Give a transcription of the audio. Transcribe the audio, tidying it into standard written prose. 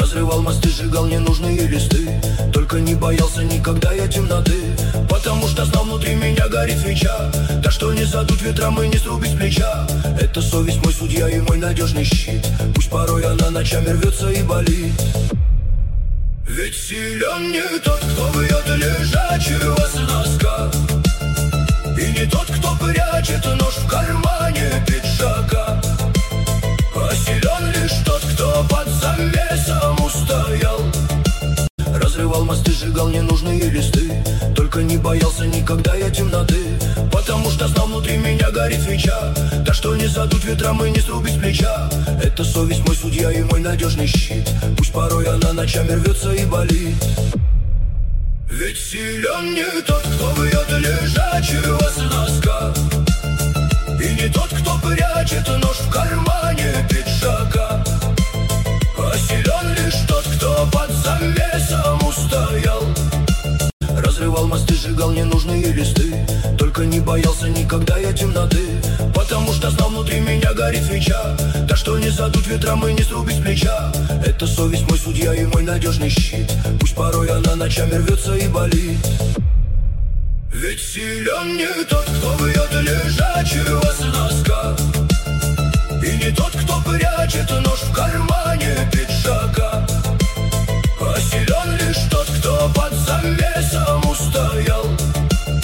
Разрывал мосты, сжигал ненужные листы, только не боялся никогда я темноты, потому что знал, внутри меня горит свеча, так что не задуть ветром и не срубить с плеча. Это совесть мой судья и мой надежный щит, пусть порой она ночами рвется и болит. Ведь силен не тот, кто бьет лежачего с носка, и не тот, кто прячет нож в кармане пиджака, а силен лишь тот, кто под завесом устоял. Разрывал мосты, сжигал ненужные листы, только не боялся никогда я темноты, потому что знал, внутри меня горит свеча, так что не задуть ветром и не срубить с плеча. Это совесть мой судья и мой надежный щит, пусть порой она ночами рвется и болит. Ведь силен не тот, кто бьет лежачего с носка, и не тот, кто прячет нож в кармане пиджака, а силен лишь тот, кто под завесом устоял. Разрывал мосты, сжигал ненужные листы, только не боялся никогда я темноты, потому что знал, внутри меня горит свеча, так что не задуть ветром и не срубить с плеча. Это совесть мой судья и мой надежный щит, пусть порой она ночами рвется и болит. Ведь силен не тот, кто бьет лежачего с носка, и не тот, кто прячет нож в кармане пиджака,